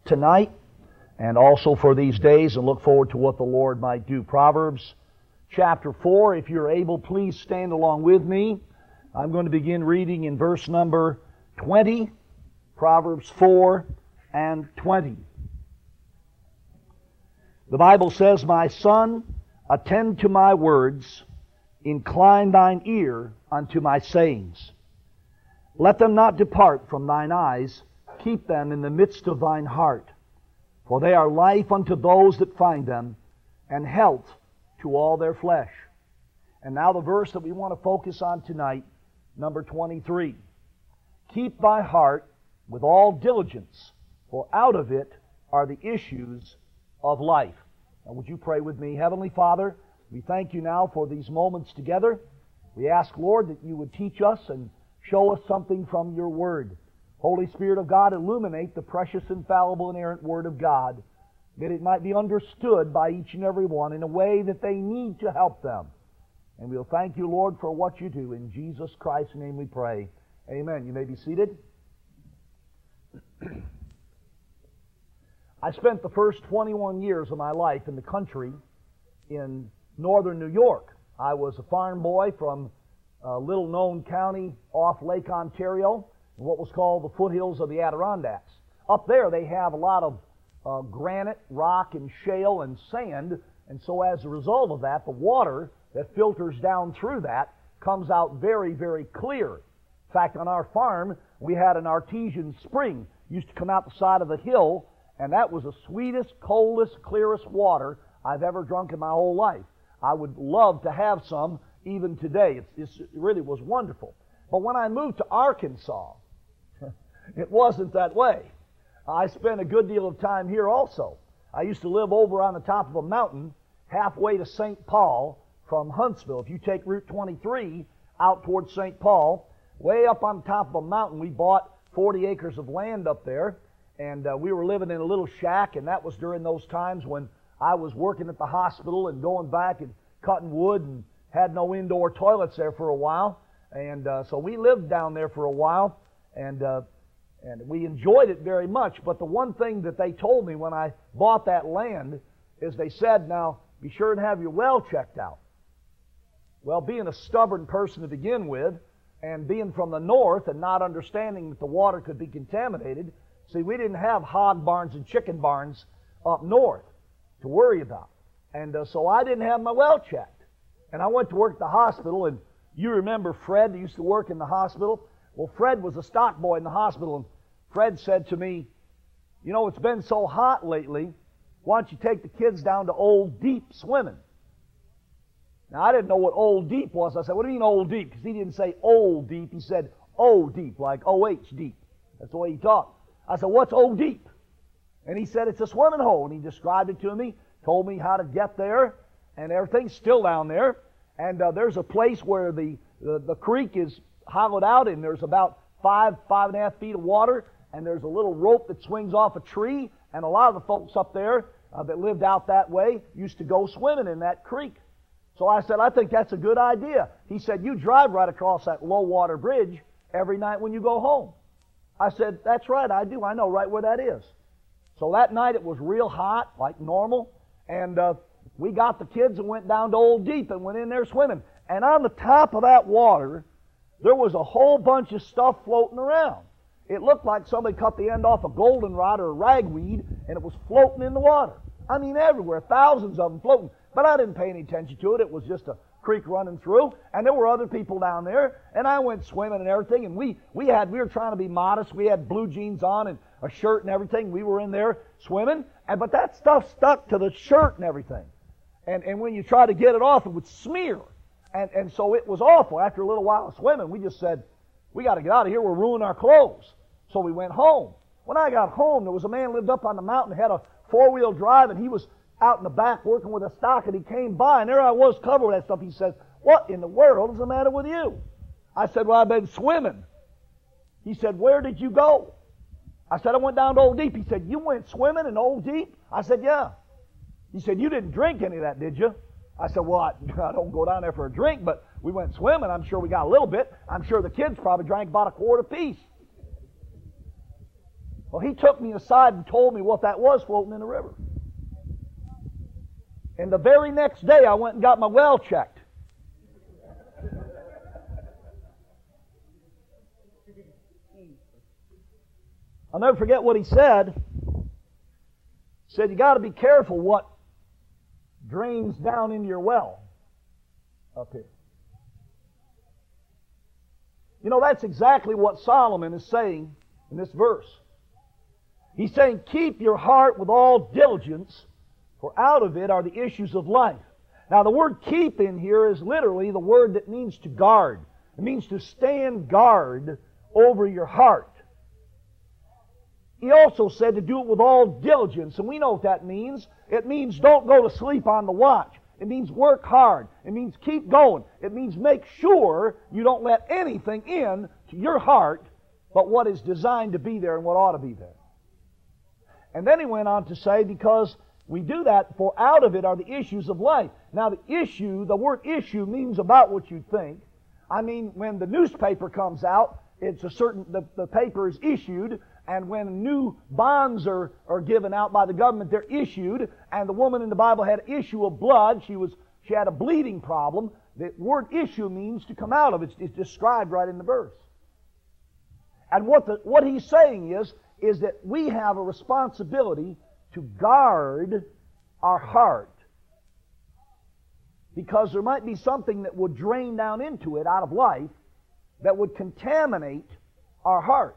tonight and also for these days, and look forward to what the Lord might do. Proverbs chapter 4, if you're able, please stand along with me. I'm going to begin reading in verse number 20, Proverbs 4 and 20. The Bible says, "My son, attend to my words, incline thine ear unto my sayings. Let them not depart from thine eyes, keep them in the midst of thine heart. For they are life unto those that find them, and health to all their flesh." And now the verse that we want to focus on tonight, number 23. "Keep thy heart with all diligence, for out of it are the issues of life." Now would you pray with me? Heavenly Father, we thank you now for these moments together. We ask, Lord, that you would teach us and show us something from your Word. Holy Spirit of God, illuminate the precious, infallible, inerrant Word of God, that it might be understood by each and every one in a way that they need to help them. And we'll thank you, Lord, for what you do. In Jesus Christ's name we pray. Amen. You may be seated. I spent the first 21 years of my life in the country in northern New York. I was a farm boy from a little-known county off Lake Ontario, in what was called the foothills of the Adirondacks. Up there they have a lot of granite, rock, and shale and sand, and so as a result of that, the water that filters down through that comes out very, very clear. In fact, on our farm, we had an artesian spring. It used to come out the side of the hill, and that was the sweetest, coldest, clearest water I've ever drunk in my whole life. I would love to have some even today. It really was wonderful. But when I moved to Arkansas, it wasn't that way. I spent a good deal of time here also. I used to live over on the top of a mountain halfway to St. Paul from Huntsville. If you take Route 23 out towards St. Paul, way up on top of a mountain, we bought 40 acres of land up there, and we were living in a little shack, and that was during those times when I was working at the hospital and going back and cutting wood and had no indoor toilets there for a while. And so we lived down there for a while, and we enjoyed it very much. But the one thing that they told me when I bought that land is they said, "Now, be sure and have your well checked out." Well, being a stubborn person to begin with, and being from the north and not understanding that the water could be contaminated, see, we didn't have hog barns and chicken barns up north to worry about. And so I didn't have my well checked. And I went to work at the hospital, and you remember Fred who used to work in the hospital? Well, Fred was a stock boy in the hospital, and Fred said to me, "You know, it's been so hot lately, why don't you take the kids down to Old Deep swimming?" Now, I didn't know what Old Deep was. I said, "What do you mean Old Deep?" Because he didn't say Old Deep, he said O Deep, like OH Deep. That's the way he talked. I said, "What's Old Deep?" And he said, "It's a swimming hole." And he described it to me, told me how to get there, and everything's still down there. And there's a place where the creek is hollowed out, and there's about 5.5 feet of water, and there's a little rope that swings off a tree, and a lot of the folks up there that lived out that way used to go swimming in that creek. So I said, "I think that's a good idea." He said, "You drive right across that low water bridge every night when you go home." I said, "That's right, I do. I know right where that is." So that night it was real hot, like normal, and we got the kids and went down to Old Deep and went in there swimming. And on the top of that water, there was a whole bunch of stuff floating around. It looked like somebody cut the end off a goldenrod or a ragweed, and it was floating in the water. I mean, everywhere, thousands of them floating. But I didn't pay any attention to it. It was just a creek running through, and there were other people down there, and I went swimming and everything, and we were trying to be modest. We had blue jeans on and a shirt and everything. We were in there swimming, but that stuff stuck to the shirt and everything. And when you try to get it off, it would smear. And so it was awful. After a little while of swimming, we just said, "We got to get out of here. We'll ruin our clothes." So we went home. When I got home, there was a man who lived up on the mountain, had a four-wheel drive, and he was out in the back working with a stock, and he came by, and there I was covered with that stuff. He says, "What in the world is the matter with you?" I said, "Well, I've been swimming." He said, "Where did you go?" I said, "I went down to Old Deep." He said, "You went swimming in Old Deep?" I said, "Yeah." He said, "You didn't drink any of that, did you?" I said, "Well, I don't go down there for a drink, but we went swimming. I'm sure we got a little bit. I'm sure the kids probably drank about a quart apiece." Well, he took me aside and told me what that was floating in the river. And the very next day, I went and got my well checked. I'll never forget what he said. He said, you got to be careful what drains down into your well up here. You know, that's exactly what Solomon is saying in this verse. He's saying, keep your heart with all diligence, for out of it are the issues of life. Now, the word keep in here is literally the word that means to guard. It means to stand guard over your heart. He also said to do it with all diligence, and we know what that means. It means don't go to sleep on the watch. It means work hard. It means keep going. It means make sure you don't let anything in to your heart but what is designed to be there and what ought to be there. And then he went on to say, because we do that, for out of it are the issues of life. Now the word issue means about what you think. I mean, when the newspaper comes out, it's the paper is issued, and when new bonds are given out by the government, they're issued, and the woman in the Bible had an issue of blood. She had a bleeding problem. The word issue means to come out of. It's described right in the verse. And what he's saying is that we have a responsibility to guard our heart, because there might be something that would drain down into it out of life that would contaminate our heart.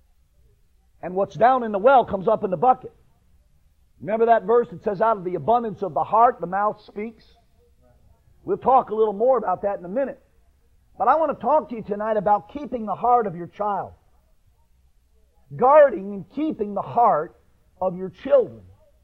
And what's down in the well comes up in the bucket. Remember that verse that says, out of the abundance of the heart, the mouth speaks? We'll talk a little more about that in a minute. But I want to talk to you tonight about keeping the heart of your child. Guarding and keeping the heart of your children.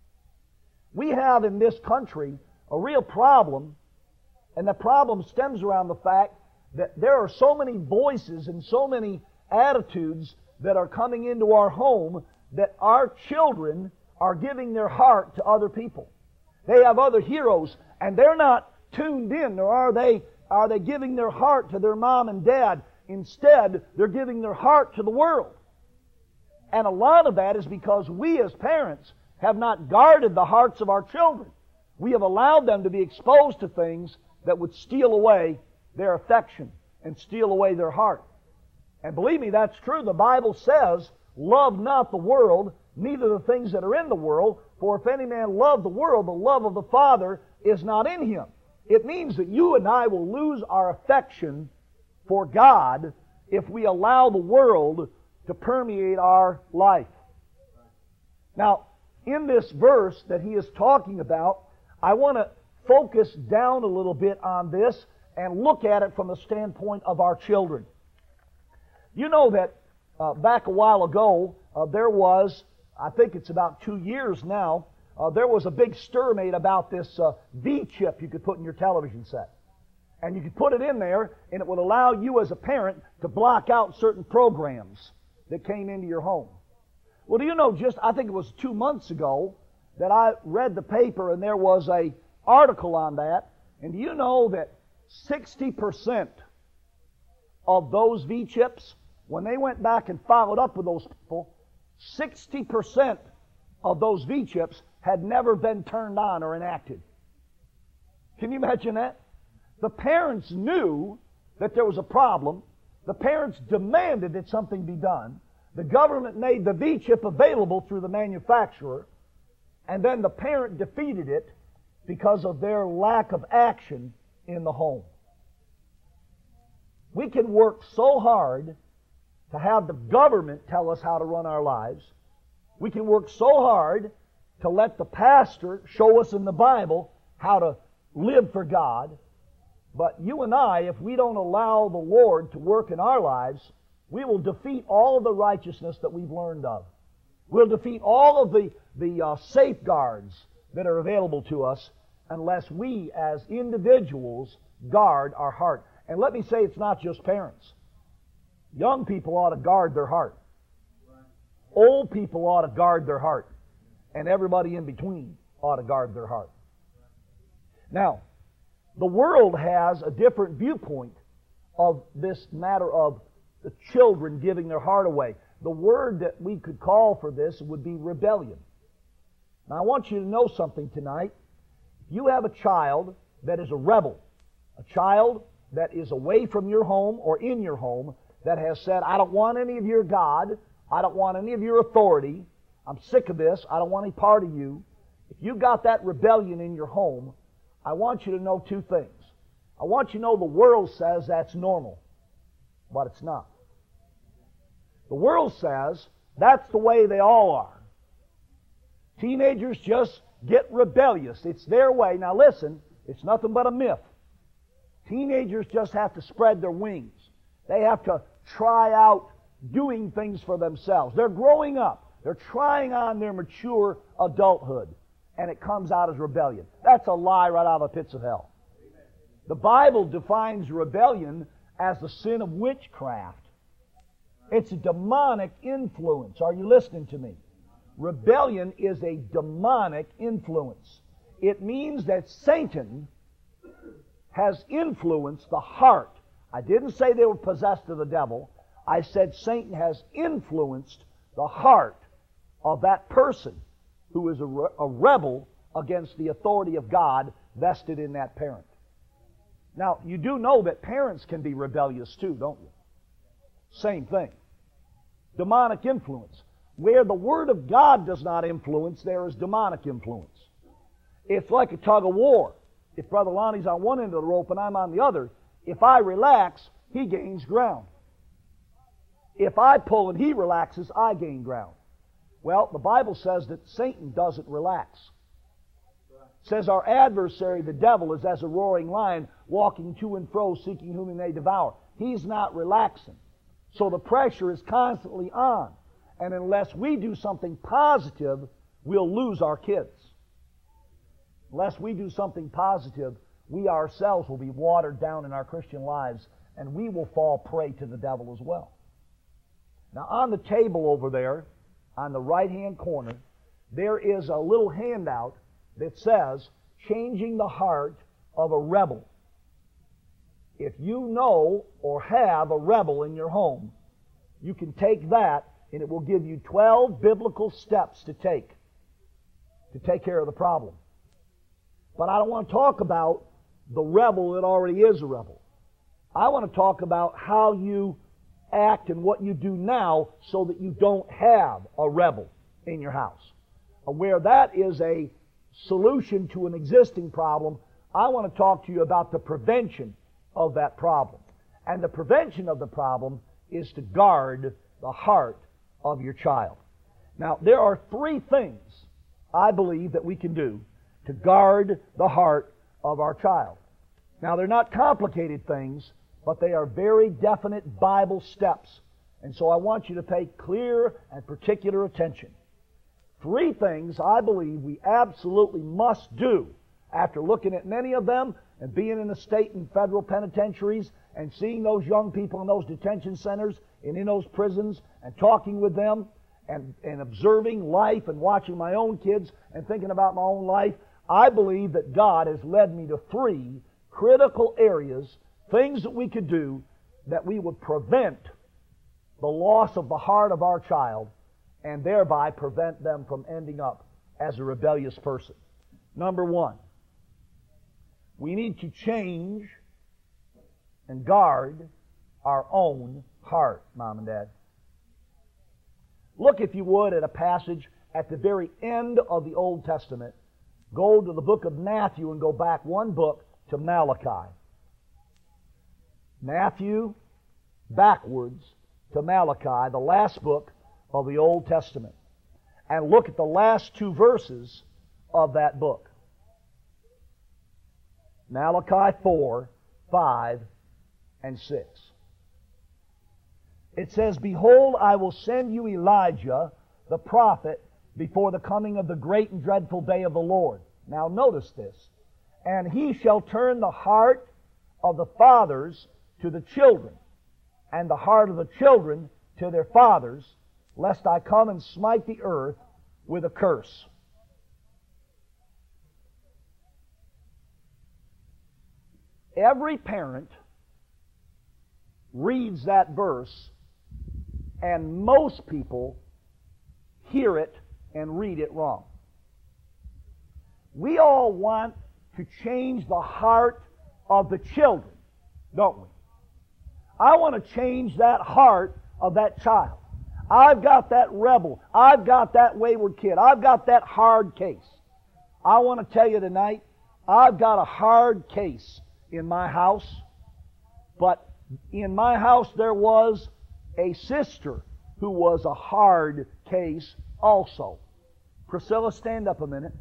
We have in this country a real problem, and the problem stems around the fact that there are so many voices and so many attitudes that are coming into our home that our children are giving their heart to other people. They have other heroes, and they're not tuned in, or are they giving their heart to their mom and dad. Instead, they're giving their heart to the world. And a lot of that is because we as parents have not guarded the hearts of our children. We have allowed them to be exposed to things that would steal away their affection and steal away their heart. And believe me, that's true. The Bible says, love not the world, neither the things that are in the world, for if any man love the world, the love of the Father is not in him. It means that you and I will lose our affection for God if we allow the world to permeate our life. Now, in this verse that he is talking about, I want to focus down a little bit on this and look at it from the standpoint of our children. You know that back a while ago, there was, I think it's about 2 years now, there was a big stir made about this V-chip you could put in your television set. And you could put it in there, and it would allow you as a parent to block out certain programs that came into your home. Well, do you know, I think it was 2 months ago, that I read the paper, and there was an article on that. And do you know that 60% of those V-chips, when they went back and followed up with those people, 60% of those V-chips had never been turned on or enacted. Can you imagine that? The parents knew that there was a problem. The parents demanded that something be done. The government made the V-chip available through the manufacturer, and then the parent defeated it because of their lack of action in the home. We can work so hard to have the government tell us how to run our lives. We can work so hard to let the pastor show us in the Bible how to live for God. But you and I, if we don't allow the Lord to work in our lives, we will defeat all of the righteousness that we've learned of. We'll defeat all of the safeguards that are available to us unless we as individuals guard our heart. And let me say, it's not just parents. Young people ought to guard their heart. Old people ought to guard their heart. And everybody in between ought to guard their heart. Now, the world has a different viewpoint of this matter of the children giving their heart away. the word that we could call for this would be rebellion. Now, I want you to know something tonight. If you have a child that is a rebel, a child that is away from your home or in your home, that has said, I don't want any of your God, I don't want any of your authority, I'm sick of this, I don't want any part of you. If you've got that rebellion in your home, I want you to know two things. I want you to know the world says that's normal, but it's not. The world says that's the way they all are. Teenagers just get rebellious. It's their way. Now listen, it's nothing but a myth. Teenagers just have to spread their wings. They have to try out doing things for themselves. They're growing up. They're trying on their mature adulthood, and it comes out as rebellion. That's a lie right out of the pits of hell. The Bible defines rebellion as the sin of witchcraft. It's a demonic influence. Are you listening to me? Rebellion is a demonic influence. It means that Satan has influenced the heart. I didn't say they were possessed of the devil. I said Satan has influenced the heart of that person who is a rebel against the authority of God vested in that parent. Now, you do know that parents can be rebellious too, don't you? Same thing. Demonic influence. Where the Word of God does not influence, there is demonic influence. It's like a tug of war. If Brother Lonnie's on one end of the rope and I'm on the other, if I relax, he gains ground. If I pull and he relaxes, I gain ground. Well, the Bible says that Satan doesn't relax. It says our adversary, the devil, is as a roaring lion, walking to and fro, seeking whom he may devour. He's not relaxing. So the pressure is constantly on. And unless we do something positive, we'll lose our kids. Unless we do something positive, we ourselves will be watered down in our Christian lives, and we will fall prey to the devil as well. Now, on the table over there, on the right-hand corner, there is a little handout that says, Changing the Heart of a Rebel. If you know or have a rebel in your home, you can take that, and it will give you 12 biblical steps to take care of the problem. But I don't want to talk about the rebel that already is a rebel. I want to talk about how you act and what you do now so that you don't have a rebel in your house. Where that is a solution to an existing problem, I want to talk to you about the prevention of that problem. And the prevention of the problem is to guard the heart of your child. Now, there are three things I believe that we can do to guard the heart of our child. Now, they're not complicated things, but they are very definite Bible steps. And so I want you to pay clear and particular attention. Three things I believe we absolutely must do after looking at many of them and being in the state and federal penitentiaries and seeing those young people in those detention centers and in those prisons and talking with them and observing life and watching my own kids and thinking about my own life. I believe that God has led me to three critical areas, things that we could do that we would prevent the loss of the heart of our child and thereby prevent them from ending up as a rebellious person. Number one, we need to change and guard our own heart, Mom and Dad. Look, if you would, at a passage at the very end of the Old Testament. Go to the book of Matthew and go back one book to Malachi. Matthew backwards to Malachi, the last book of the Old Testament. And look at the last two verses of that book. Malachi 4, 5, and 6. It says, Behold, I will send you Elijah, the prophet, before the coming of the great and dreadful day of the Lord. Now notice this. And he shall turn the heart of the fathers to the children, and the heart of the children to their fathers, lest I come and smite the earth with a curse. Every parent reads that verse And most people hear it and read it wrong. We all want to change the heart of the children, don't we? I want to change that heart of that child. I've got that rebel. I've got that wayward kid. I've got that hard case. I want to tell you tonight, I've got a hard case in my house, but in my house there was a sister who was a hard case also. Priscilla, stand up a minute.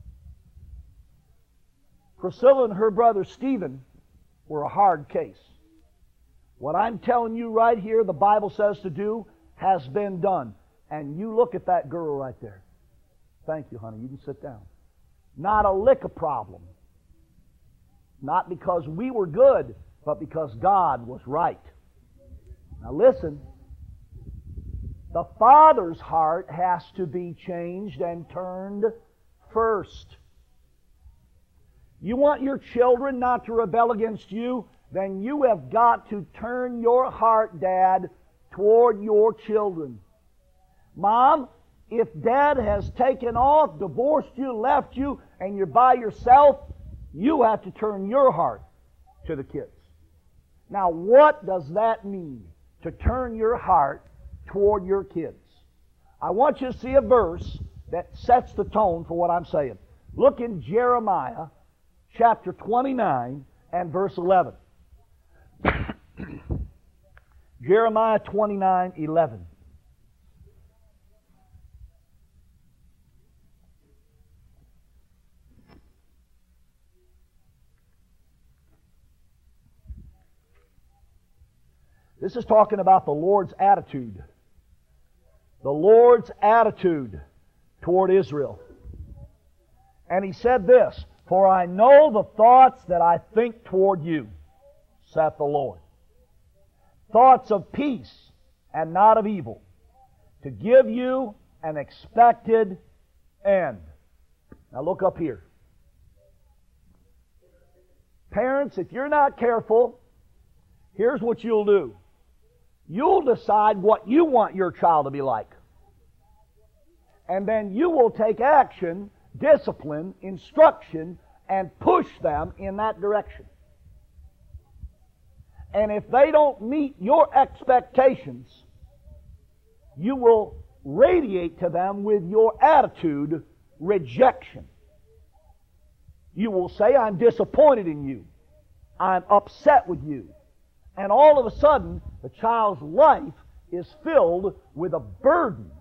Priscilla and her brother Stephen were a hard case. What I'm telling you right here, the Bible says to do, has been done. And you look at that girl right there. Thank you, honey. You can sit down. Not a lick of problem. Not because we were good, but because God was right. Now listen. The father's heart has to be changed and turned first. You want your children not to rebel against you? Then you have got to turn your heart, Dad, toward your children. Mom, if Dad has taken off, divorced you, left you, and you're by yourself, you have to turn your heart to the kids. Now, what does that mean, to turn your heart toward your kids? I want you to see a verse that sets the tone for what I'm saying. Look in Jeremiah chapter 29 and verse 11. Jeremiah 29:11. This is talking about the Lord's attitude. The Lord's attitude toward Israel. And He said this, "For I know the thoughts that I think toward you, saith the Lord. Thoughts of peace and not of evil, to give you an expected end." Now look up here. Parents, if you're not careful, here's what you'll do. You'll decide what you want your child to be like. And then you will take action, discipline, instruction, and push them in that direction. And if they don't meet your expectations, you will radiate to them with your attitude rejection. You will say, "I'm disappointed in you. I'm upset with you." And all of a sudden, the child's life is filled with a burden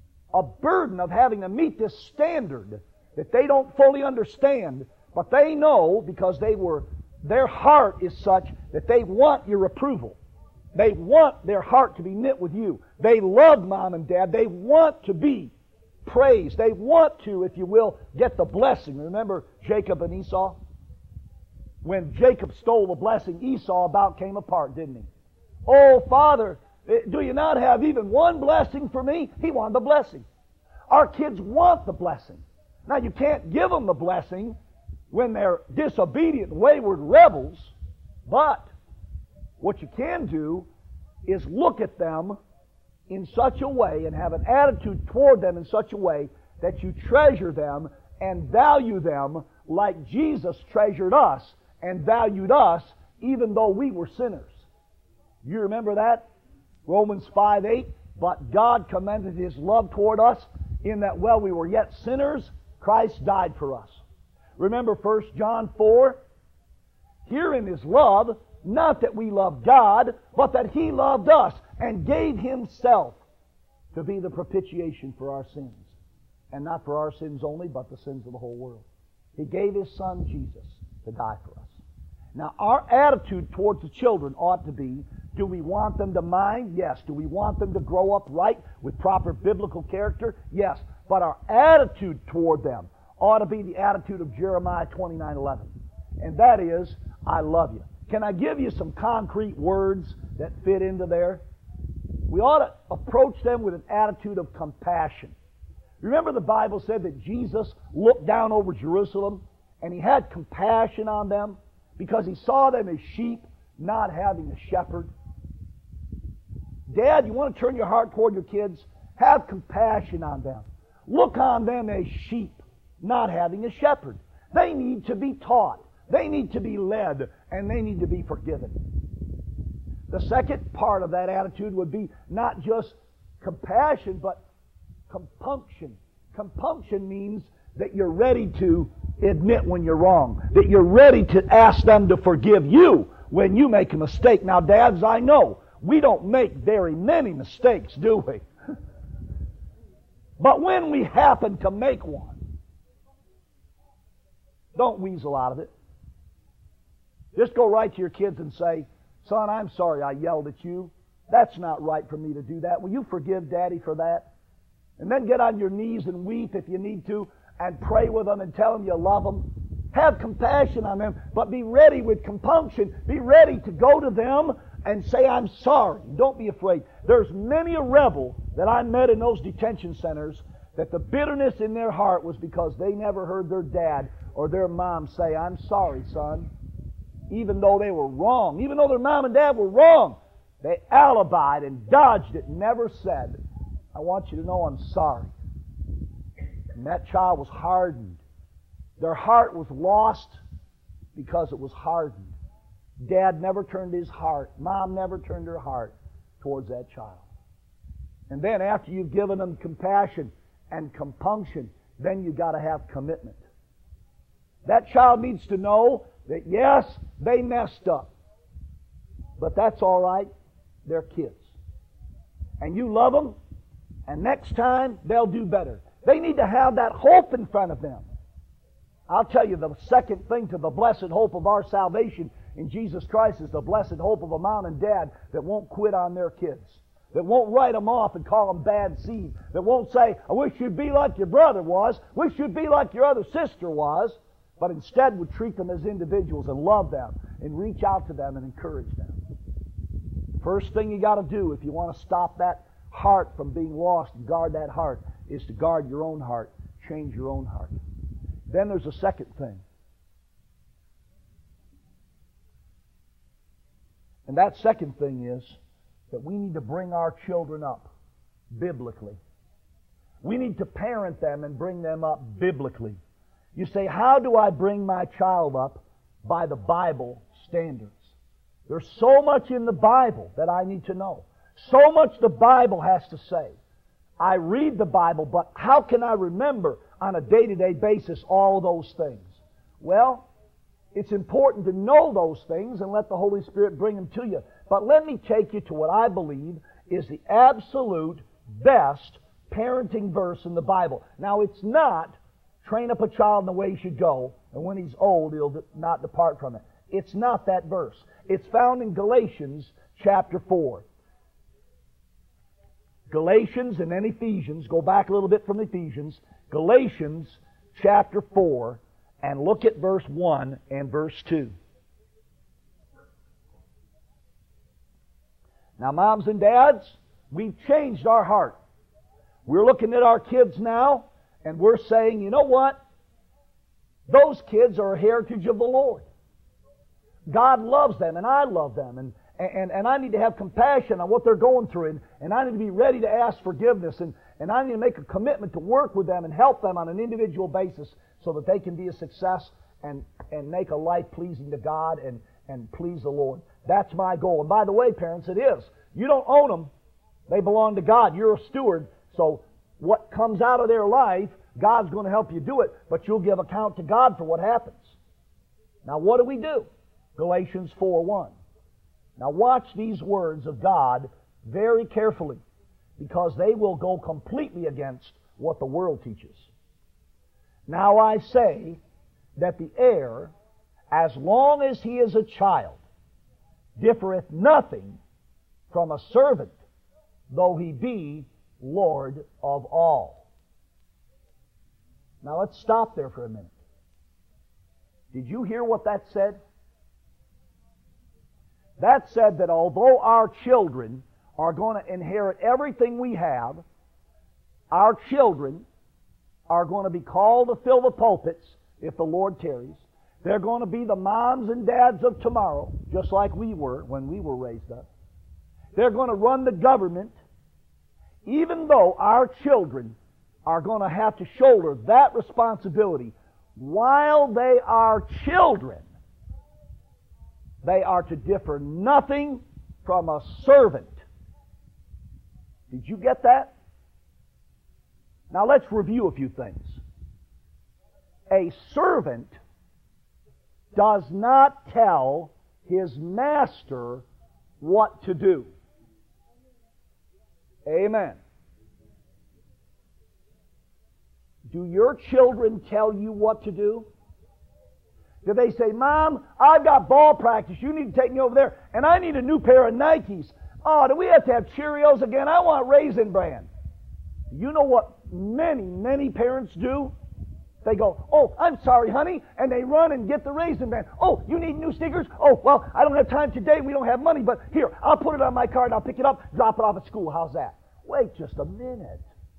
of having to meet this standard that they don't fully understand, but they know because their heart is such that they want your approval. They want their heart to be knit with you. They love Mom and Dad. They want to be praised. They want to, if you will, get the blessing. Remember Jacob and Esau? When Jacob stole the blessing, Esau about came apart, didn't he? "Oh, Father, do you not have even one blessing for me?" He wanted the blessing. Our kids want the blessing. Now, you can't give them the blessing when they're disobedient, wayward rebels, but what you can do is look at them in such a way and have an attitude toward them in such a way that you treasure them and value them like Jesus treasured us and valued us even though we were sinners. You remember that? Romans 5:8. "But God commended His love toward us in that while we were yet sinners, Christ died for us." Remember 1 John 4? "Herein is love, not that we loved God, but that He loved us and gave Himself to be the propitiation for our sins." And not for our sins only, but the sins of the whole world. He gave His Son, Jesus, to die for us. Now, our attitude towards the children ought to be, do we want them to mind? Yes. Do we want them to grow up right with proper biblical character? Yes. But our attitude toward them ought to be the attitude of Jeremiah 29:11. And that is, "I love you." Can I give you some concrete words that fit into there? We ought to approach them with an attitude of compassion. Remember the Bible said that Jesus looked down over Jerusalem and He had compassion on them because He saw them as sheep not having a shepherd. Dad, you want to turn your heart toward your kids? Have compassion on them. Look on them as sheep, not having a shepherd. They need to be taught. They need to be led, and they need to be forgiven. The second part of that attitude would be not just compassion, but compunction. Compunction means that you're ready to admit when you're wrong, that you're ready to ask them to forgive you when you make a mistake. Now, dads, I know we don't make very many mistakes, do we? But when we happen to make one, don't weasel out of it. Just go right to your kids and say, son, I'm sorry I yelled at you. That's not right for me to do that. Will you forgive Daddy for that? And then get on your knees and weep if you need to, and pray with them and tell them you love them. Have compassion on them, but be ready with compunction. Be ready to go to them and say, I'm sorry. Don't be afraid. There's many a rebel that I met in those detention centers that the bitterness in their heart was because they never heard their dad or their mom say, I'm sorry, son. Even though they were wrong, even though their mom and dad were wrong, they alibied and dodged it, never said, I want you to know I'm sorry. And that child was hardened. Their heart was lost because it was hardened. Dad never turned his heart. Mom never turned her heart towards that child. And then after you've given them compassion and compunction, then you've got to have commitment. That child needs to know that yes, they messed up. But that's all right. They're kids. And you love them, and next time they'll do better. They need to have that hope in front of them. I'll tell you, the second thing to the blessed hope of our salvation in Jesus Christ is the blessed hope of a mom and dad that won't quit on their kids, that won't write them off and call them bad seed, that won't say, I wish you'd be like your brother was, wish you'd be like your other sister was, but instead would treat them as individuals and love them and reach out to them and encourage them. First thing you got to do if you want to stop that heart from being lost and guard that heart is to guard your own heart, change your own heart. Then there's a second thing. And that second thing is that we need to bring our children up biblically. We need to parent them and bring them up biblically. You say, how do I bring my child up? By the Bible standards. There's so much in the Bible that I need to know. So much the Bible has to say. I read the Bible, but how can I remember on a day-to-day basis all those things? Well, it's important to know those things and let the Holy Spirit bring them to you. But let me take you to what I believe is the absolute best parenting verse in the Bible. Now, it's not train up a child in the way he should go, and when he's old, he'll not depart from it. It's not that verse. It's found in Galatians chapter 4. Galatians and then Ephesians. Go back a little bit from Ephesians. Galatians chapter 4, and look at verse 1 and verse 2. Now, moms and dads, we've changed our heart. We're looking at our kids now, and we're saying, you know what? Those kids are a heritage of the Lord. God loves them, and I love them, and I need to have compassion on what they're going through, and I need to be ready to ask forgiveness, and I need to make a commitment to work with them and help them on an individual basis so that they can be a success and make a life pleasing to God and please the Lord. That's my goal. And by the way, parents, it is. You don't own them. They belong to God. You're a steward. So what comes out of their life, God's going to help you do it, but you'll give account to God for what happens. Now, what do? Galatians 4:1. Now watch these words of God very carefully, because they will go completely against what the world teaches. Now I say that the heir, as long as he is a child, differeth nothing from a servant, though he be Lord of all. Now let's stop there for a minute. Did you hear what that said? That said that although our children are going to inherit everything we have, our children are going to be called to fill the pulpits if the Lord tarries. They're going to be the moms and dads of tomorrow, just like we were when we were raised up. They're going to run the government, even though our children are going to have to shoulder that responsibility. While they are children, they are to differ nothing from a servant. Did you get that? Now let's review a few things. A servant does not tell his master what to do. Amen. Do your children tell you what to do? Do they say, Mom, I've got ball practice. You need to take me over there. And I need a new pair of Nikes. Oh, do we have to have Cheerios again? I want Raisin Bran. You know what many parents do? They go, oh, I'm sorry, honey. And they run and get the Raisin Bran. Oh, you need new sneakers? Oh, well, I don't have time today. We don't have money. But here, I'll put it on my card. I'll pick it up, drop it off at school. How's that? Wait just a minute.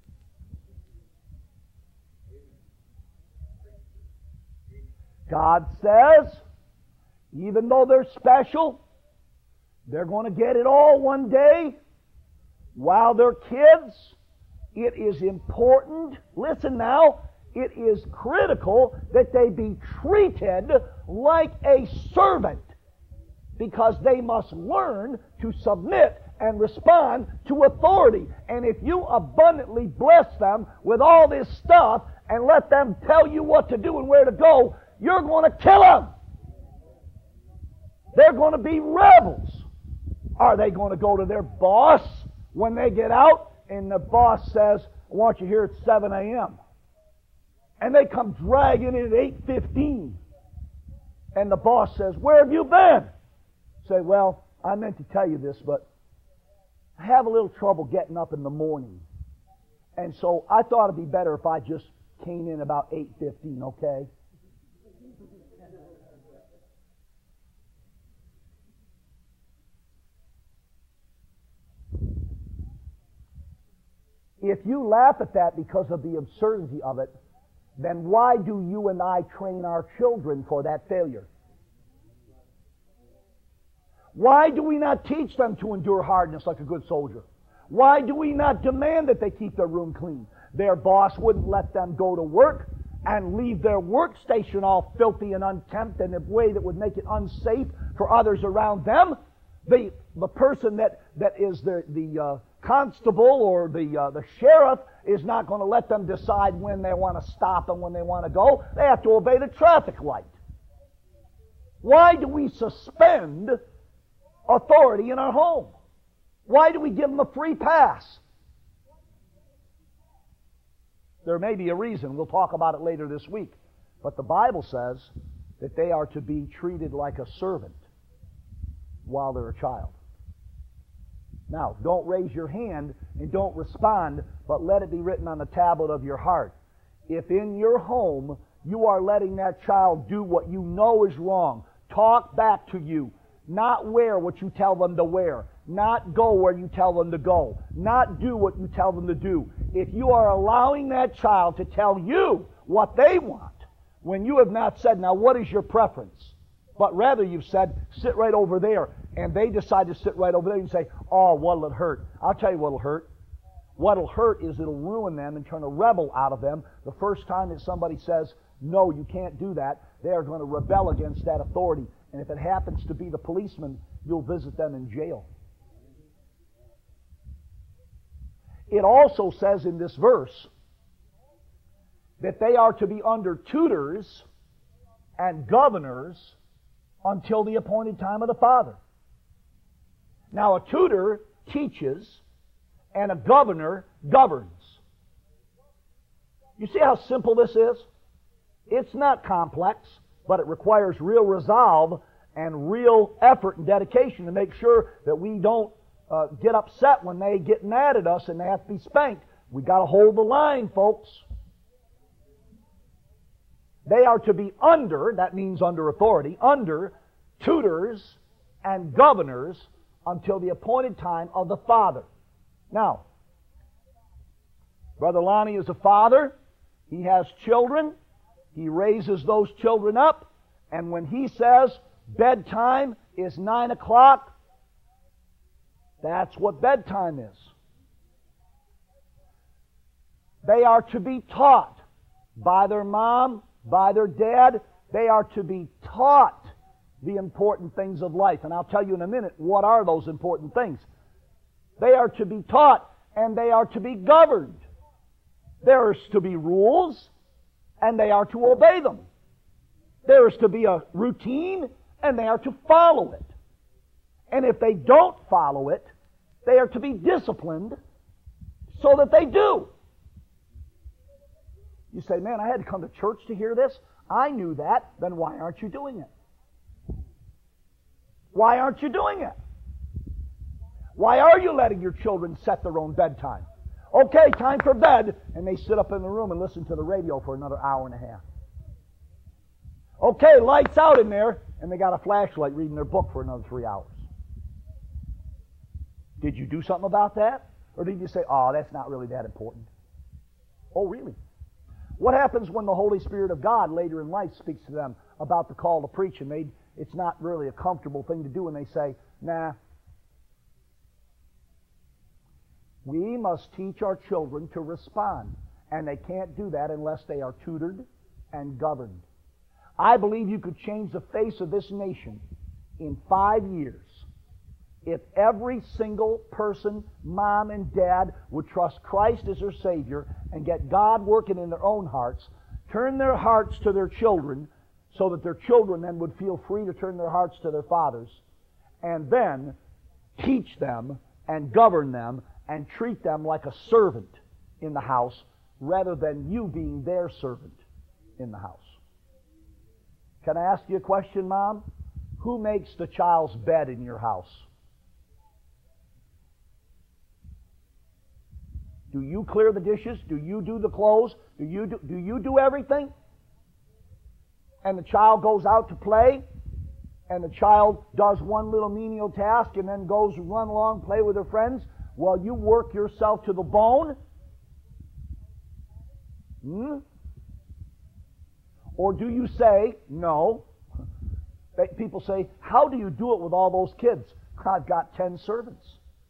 God says, even though they're special, they're going to get it all one day. While they're kids, it is important, listen now, it is critical that they be treated like a servant, because they must learn to submit and respond to authority. And if you abundantly bless them with all this stuff and let them tell you what to do and where to go, you're going to kill them. They're going to be rebels. Are they going to go to their boss when they get out and the boss says, I want you here at 7 a.m. And they come dragging in at 8:15. And the boss says, where have you been? Say, well, I meant to tell you this, but I have a little trouble getting up in the morning. And so I thought it'd be better if I just came in about 8:15, okay? If you laugh at that because of the absurdity of it, then why do you and I train our children for that failure? Why do we not teach them to endure hardness like a good soldier? Why do we not demand that they keep their room clean? Their boss wouldn't let them go to work and leave their workstation all filthy and unkempt in a way that would make it unsafe for others around them. The person that is the constable or the sheriff is not going to let them decide when they want to stop and when they want to go. They have to obey the traffic light. Why do we suspend authority in our home? Why do we give them a free pass? There may be a reason. We'll talk about it later this week. But the Bible says that they are to be treated like a servant while they're a child. Now, don't raise your hand and don't respond, but let it be written on the tablet of your heart. If in your home you are letting that child do what you know is wrong, talk back to you, not wear what you tell them to wear, not go where you tell them to go, not do what you tell them to do. If you are allowing that child to tell you what they want, when you have not said, now what is your preference? But rather you've said, sit right over there. And they decide to sit right over there and say, oh, what'll it hurt? I'll tell you what'll hurt. What'll hurt is it'll ruin them and turn a rebel out of them. The first time that somebody says, no, you can't do that, they are going to rebel against that authority. And if it happens to be the policeman, you'll visit them in jail. It also says in this verse that they are to be under tutors and governors until the appointed time of the Father. Now, a tutor teaches, and a governor governs. You see how simple this is? It's not complex, but it requires real resolve and real effort and dedication to make sure that we don't get upset when they get mad at us and they have to be spanked. We got to hold the line, folks. They are to be under, that means under authority, under tutors and governors until the appointed time of the Father. Now, Brother Lonnie is a father. He has children. He raises those children up. And when he says bedtime is 9 o'clock, That's what bedtime is. They are to be taught by their mom, by their dad. They are to be taught the important things of life. And I'll tell you in a minute, what are those important things? They are to be taught, and they are to be governed. There is to be rules, and they are to obey them. There is to be a routine, and they are to follow it. And if they don't follow it, they are to be disciplined so that they do. You say, man, I had to come to church to hear this. I knew that. Then why aren't you doing it? Why aren't you doing it? Why are you letting your children set their own bedtime? Okay, time for bed. And they sit up in the room and listen to the radio for another hour and a half. Okay, lights out in there. And they got a flashlight reading their book for another 3 hours. Did you do something about that? Or did you say, oh, that's not really that important? Oh, really? What happens when the Holy Spirit of God later in life speaks to them about the call to preach, and it's not really a comfortable thing to do, and they say, nah, we must teach our children to respond, and they can't do that unless they are tutored and governed. I believe you could change the face of this nation in 5 years if every single person, mom and dad, would trust Christ as their Savior and get God working in their own hearts, turn their hearts to their children so that their children then would feel free to turn their hearts to their fathers, and then teach them and govern them and treat them like a servant in the house rather than you being their servant in the house. Can I ask you a question, Mom? Who makes the child's bed in your house? Do you clear the dishes? Do you do the clothes? Do you do everything? And the child goes out to play, and the child does one little menial task and then goes run along, play with her friends, while you work yourself to the bone? Or do you say, no? People say, how do you do it with all those kids? I've got 10 servants.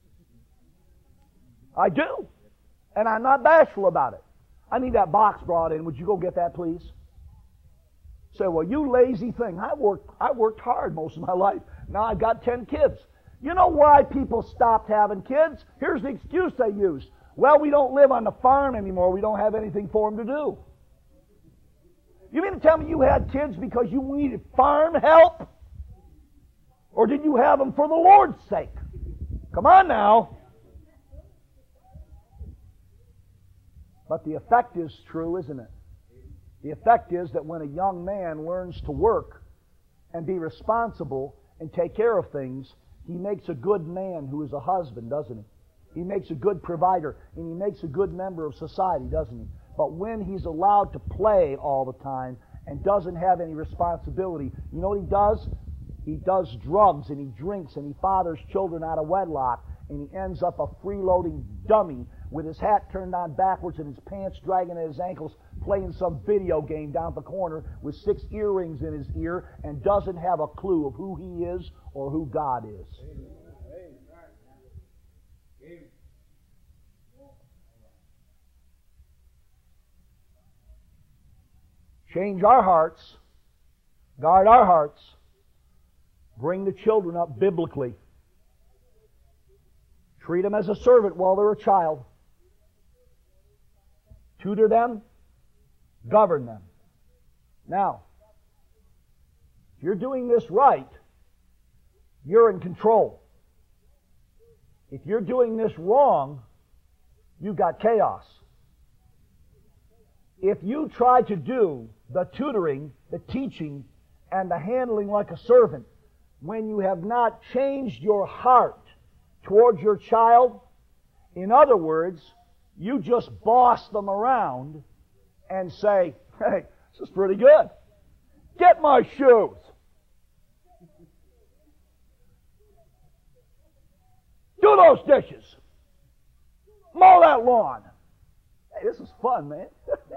I do. And I'm not bashful about it. I need that box brought in. Would you go get that, please? Say, well, you lazy thing. I worked hard most of my life. Now I've got 10 kids. You know why people stopped having kids? Here's the excuse they used. Well, we don't live on the farm anymore. We don't have anything for them to do. You mean to tell me you had kids because you needed farm help? Or did you have them for the Lord's sake? Come on now. But the effect is true, isn't it? The effect is that when a young man learns to work and be responsible and take care of things, he makes a good man who is a husband, doesn't he? He makes a good provider, and he makes a good member of society, doesn't he? But when he's allowed to play all the time and doesn't have any responsibility, you know what he does? He does drugs, and he drinks, and he fathers children out of wedlock, and he ends up a freeloading dummy with his hat turned on backwards and his pants dragging at his ankles, playing some video game down the corner with 6 earrings in his ear and doesn't have a clue of who he is or who God is. Change our hearts, guard our hearts, bring the children up biblically. Treat them as a servant while they're a child. Tutor them, govern them. Now, if you're doing this right, you're in control. If you're doing this wrong, you've got chaos. If you try to do the tutoring, the teaching, and the handling like a servant, when you have not changed your heart towards your child, in other words, you just boss them around and say, hey, this is pretty good. Get my shoes. Do those dishes. Mow that lawn. Hey, this is fun, man.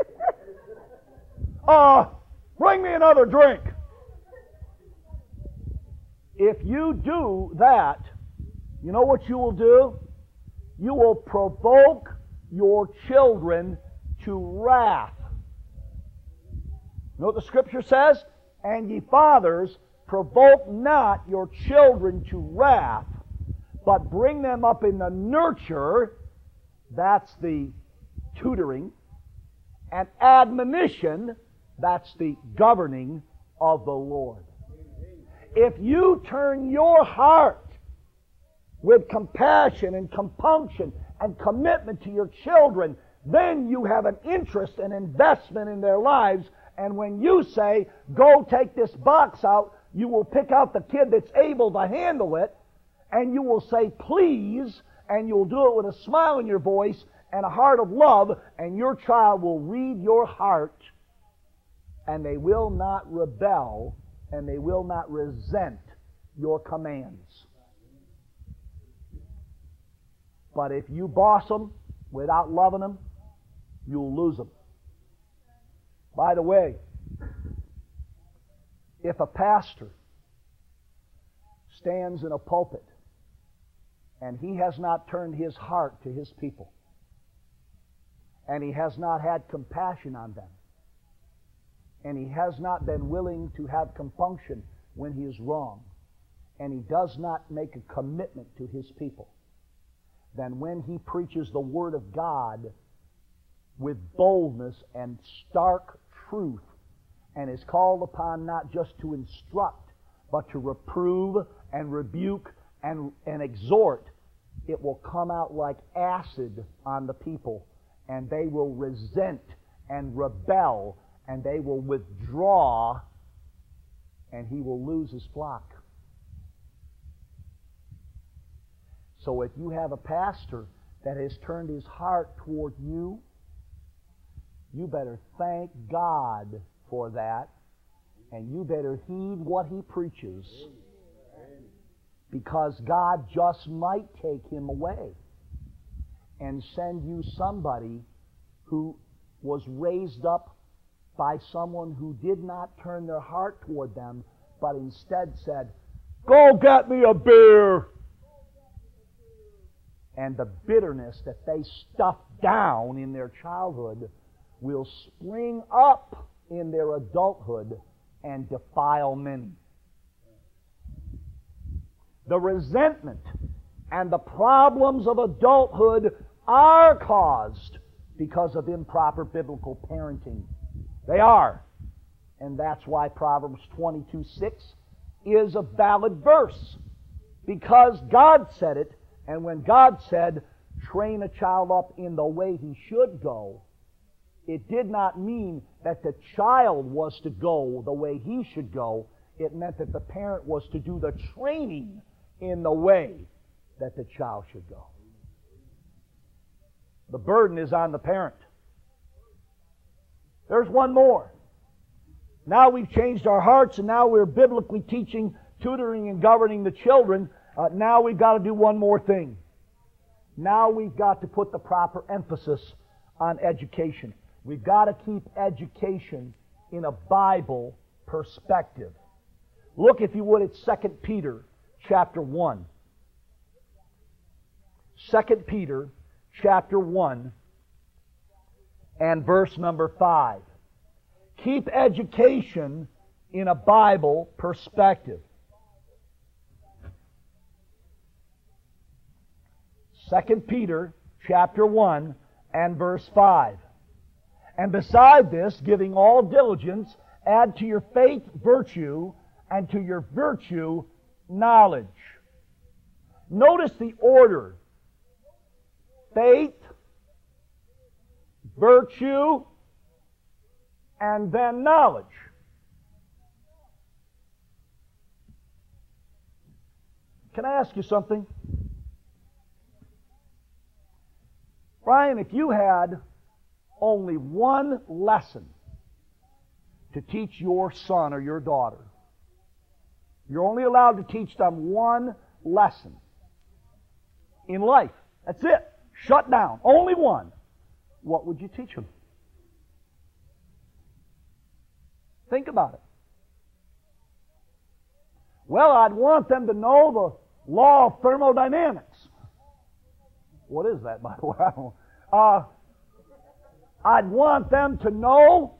Bring me another drink. If you do that, You know what you will do? You will provoke your children to wrath. You know what the Scripture says? And ye fathers, provoke not your children to wrath, but bring them up in the nurture, that's the tutoring, and admonition, that's the governing of the Lord. If you turn your heart with compassion and compunction and commitment to your children, then you have an interest and investment in their lives. And when you say, go take this box out, you will pick out the kid that's able to handle it, and you will say, please, and you'll do it with a smile in your voice and a heart of love, and your child will read your heart, and they will not rebel, and they will not resent your commands. But if you boss them without loving them, you'll lose them. By the way, if a pastor stands in a pulpit and he has not turned his heart to his people, and he has not had compassion on them, and he has not been willing to have compunction when he is wrong, and he does not make a commitment to his people, then when he preaches the Word of God with boldness and stark truth, and is called upon not just to instruct, but to reprove and rebuke and exhort, it will come out like acid on the people, and they will resent and rebel, and they will withdraw, and he will lose his flock. So if you have a pastor that has turned his heart toward you, you better thank God for that, and you better heed what he preaches, because God just might take him away and send you somebody who was raised up by someone who did not turn their heart toward them, but instead said, "Go get me a beer." And the bitterness that they stuffed down in their childhood will spring up in their adulthood and defile many. The resentment and the problems of adulthood are caused because of improper biblical parenting. They are. And that's why Proverbs 22:6 is a valid verse. Because God said it, and when God said, train a child up in the way he should go, it did not mean that the child was to go the way he should go. It meant that the parent was to do the training in the way that the child should go. The burden is on the parent. There's one more. Now we've changed our hearts, and now we're biblically teaching, tutoring, and governing the children. Now we've got to do one more thing. Now we've got to put the proper emphasis on education. We've got to keep education in a Bible perspective. Look, if you would, at 2 Peter chapter 1. 2 Peter chapter 1 and verse number 5. Keep education in a Bible perspective. 2 Peter chapter 1 and verse 5. And beside this, giving all diligence, add to your faith virtue, and to your virtue knowledge. Notice the order. Faith, virtue, and then knowledge. Can I ask you something? Brian, if you had only one lesson to teach your son or your daughter, you're only allowed to teach them one lesson in life. That's it. Shut down. Only one. What would you teach them? Think about it. Well, I'd want them to know law of thermodynamics. What is that, by the way? I don't know. I'd want them to know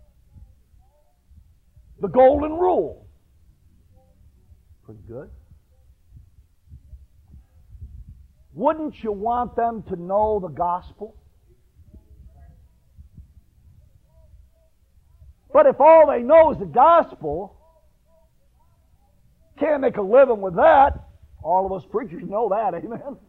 the golden rule. Pretty good. Wouldn't you want them to know the gospel? But if all they know is the gospel, can't make a living with that. All of us preachers know that, amen?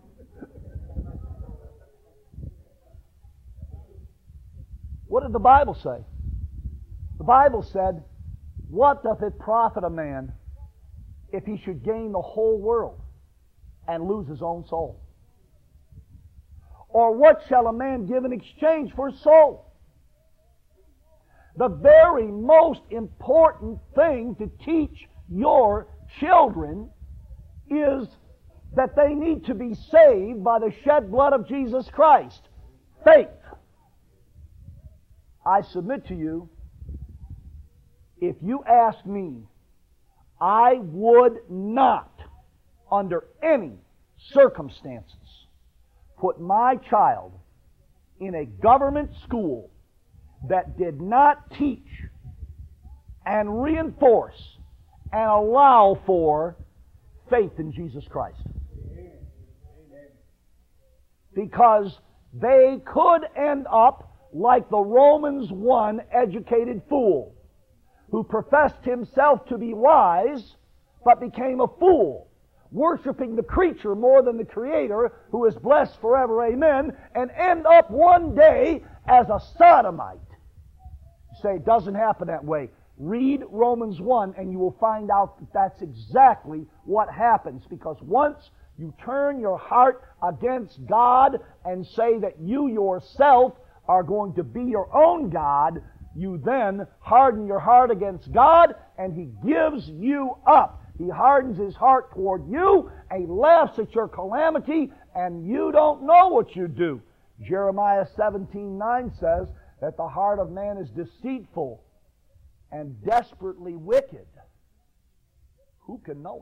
What did the Bible say? The Bible said, "What doth it profit a man if he should gain the whole world and lose his own soul? Or what shall a man give in exchange for his soul?" The very most important thing to teach your children is that they need to be saved by the shed blood of Jesus Christ. Faith. I submit to you, if you ask me, I would not, under any circumstances, put my child in a government school that did not teach and reinforce and allow for faith in Jesus Christ. Because they could end up like the Romans 1 educated fool, who professed himself to be wise, but became a fool, worshiping the creature more than the Creator, who is blessed forever, amen, and end up one day as a sodomite. You say, it doesn't happen that way. Read Romans 1 and you will find out that that's exactly what happens, because once you turn your heart against God and say that you yourself are going to be your own God, you then harden your heart against God, and He gives you up. He hardens His heart toward you, and He laughs at your calamity, and you don't know what you do. Jeremiah 17:9 says that the heart of man is deceitful and desperately wicked. Who can know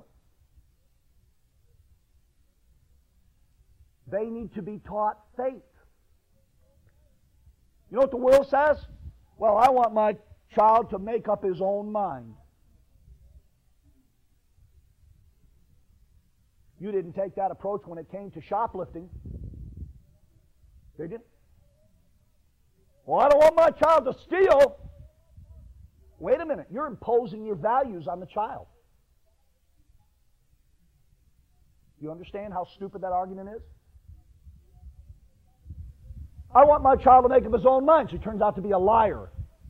it? They need to be taught faith. You know what the world says? Well, I want my child to make up his own mind. You didn't take that approach when it came to shoplifting, did you? Well, I don't want my child to steal. Wait a minute, you're imposing your values on the child. You understand how stupid that argument is? I want my child to make up his own mind, so he turns out to be a liar.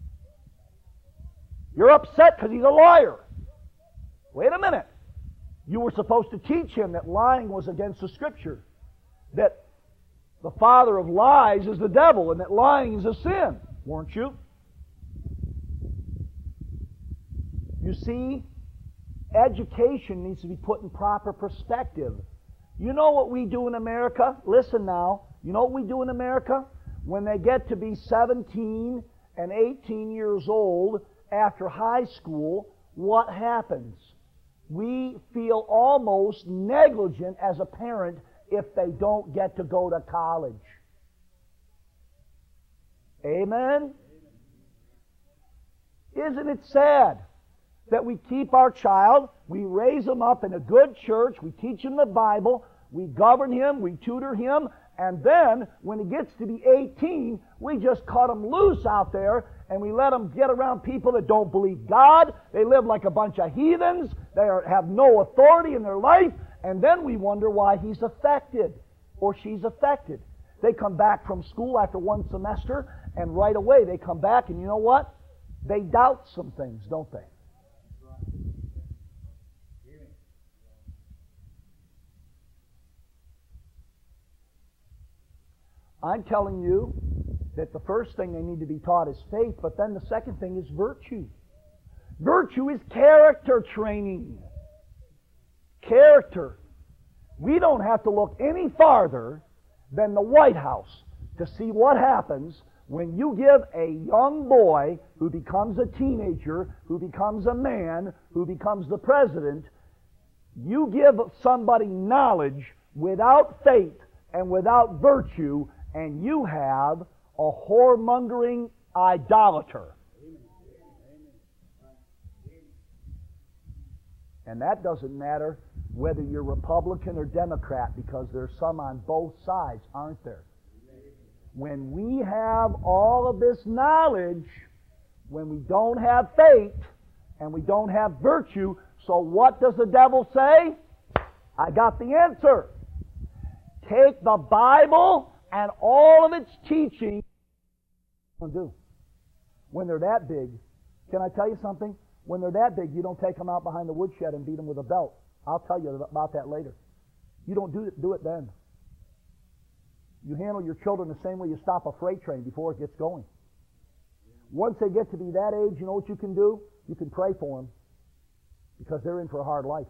You're upset because he's a liar. Wait a minute. You were supposed to teach him that lying was against the Scripture, that the father of lies is the devil, and that lying is a sin, weren't you? You see, education needs to be put in proper perspective. You know what we do in America? Listen now. You know what we do in America? When they get to be 17 and 18 years old after high school, what happens? We feel almost negligent as a parent if they don't get to go to college. Amen? Isn't it sad that we keep our child, we raise him up in a good church, we teach him the Bible, we govern him, we tutor him, and then when he gets to be 18, we just cut him loose out there and we let him get around people that don't believe God. They live like a bunch of heathens. They have no authority in their life. And then we wonder why he's affected or she's affected. They come back from school after one semester, and right away they come back, and you know what? They doubt some things, don't they? I'm telling you that the first thing they need to be taught is faith, but then the second thing is virtue. Virtue is character training. Character. We don't have to look any farther than the White House to see what happens when you give a young boy who becomes a teenager, who becomes a man, who becomes the president, You give somebody knowledge without faith and without virtue, and you have a whoremongering idolater. And that doesn't matter whether you're Republican or Democrat, because there's some on both sides, aren't there? When we have all of this knowledge, when we don't have faith and we don't have virtue, so what does the devil say? I got the answer. Take the Bible and all of its teaching and do. When they're that big, can I tell you something? When they're that big, you don't take them out behind the woodshed and beat them with a belt. I'll tell you about that later. You don't do it then. You handle your children the same way you stop a freight train before it gets going. Once they get to be that age, you know what you can do? You can pray for them, because they're in for a hard life.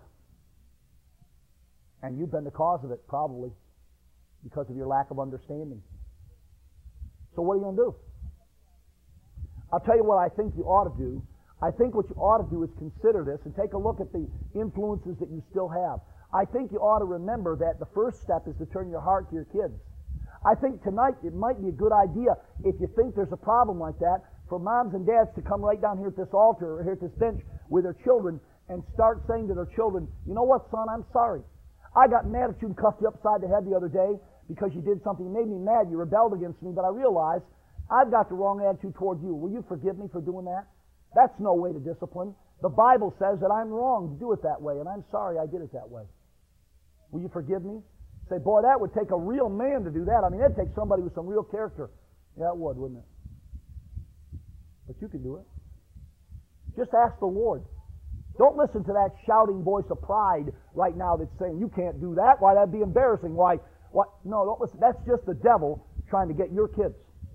And you've been the cause of it, probably, because of your lack of understanding. So what are you going to do? I'll tell you what I think you ought to do. I think what you ought to do is consider this and take a look at the influences that you still have. I think you ought to remember that the first step is to turn your heart to your kids. I think tonight it might be a good idea, if you think there's a problem like that, for moms and dads to come right down here at this altar or here at this bench with their children and start saying to their children, you know what, son, I'm sorry. I got mad at you and cuffed you upside the head the other day because you did something that made me mad. You rebelled against me, but I realized I've got the wrong attitude toward you. Will you forgive me for doing that? That's no way to discipline. The Bible says that I'm wrong to do it that way, and I'm sorry I did it that way. Will you forgive me? Say, boy, that would take a real man to do that. I mean, it'd take somebody with some real character. Yeah, it would, wouldn't it? But you can do it. Just ask the Lord. Don't listen to that shouting voice of pride right now that's saying, you can't do that. Why, that'd be embarrassing. Why? What? No, don't listen. That's just the devil trying to get your kids.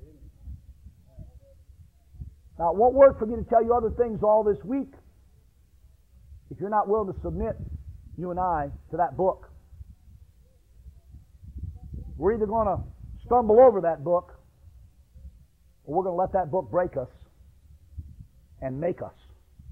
Now, it won't work for me to tell you other things all this week if you're not willing to submit, you and I, to that book. We're either going to stumble over that book, or we're going to let that book break us and make us.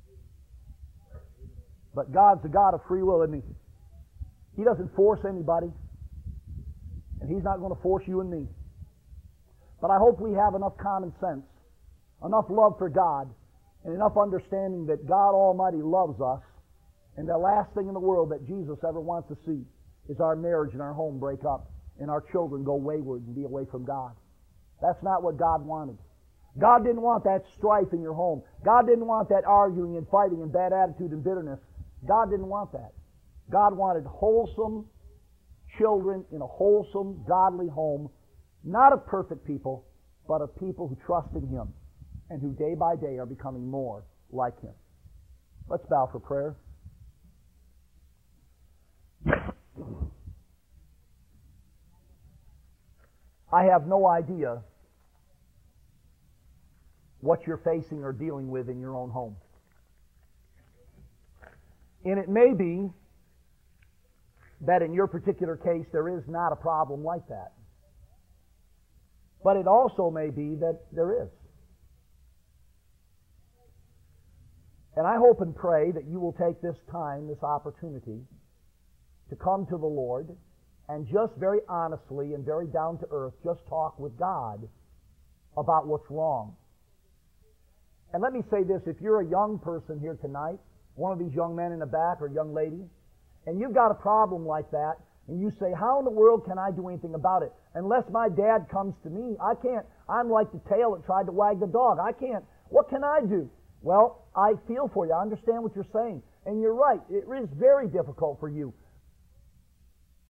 But God's a God of free will, isn't He? He doesn't force anybody, and He's not going to force you and me. But I hope we have enough common sense, enough love for God, and enough understanding that God Almighty loves us, and the last thing in the world that Jesus ever wants to see is our marriage and our home break up and our children go wayward and be away from God. That's not what God wanted. God didn't want that strife in your home. God didn't want that arguing and fighting and bad attitude and bitterness. God didn't want that. God wanted wholesome children in a wholesome, godly home, not of perfect people, but of people who trust in Him and who day by day are becoming more like Him. Let's bow for prayer. I have no idea what you're facing or dealing with in your own home. And it may be that in your particular case there is not a problem like that. But it also may be that there is. And I hope and pray that you will take this time, this opportunity, to come to the Lord and just very honestly and very down to earth, just talk with God about what's wrong. And let me say this, if you're a young person here tonight, one of these young men in the back or young lady, and you've got a problem like that, and you say, how in the world can I do anything about it? Unless my dad comes to me, I can't. I'm like the tail that tried to wag the dog. I can't. What can I do? Well, I feel for you. I understand what you're saying. And you're right. It is very difficult for you.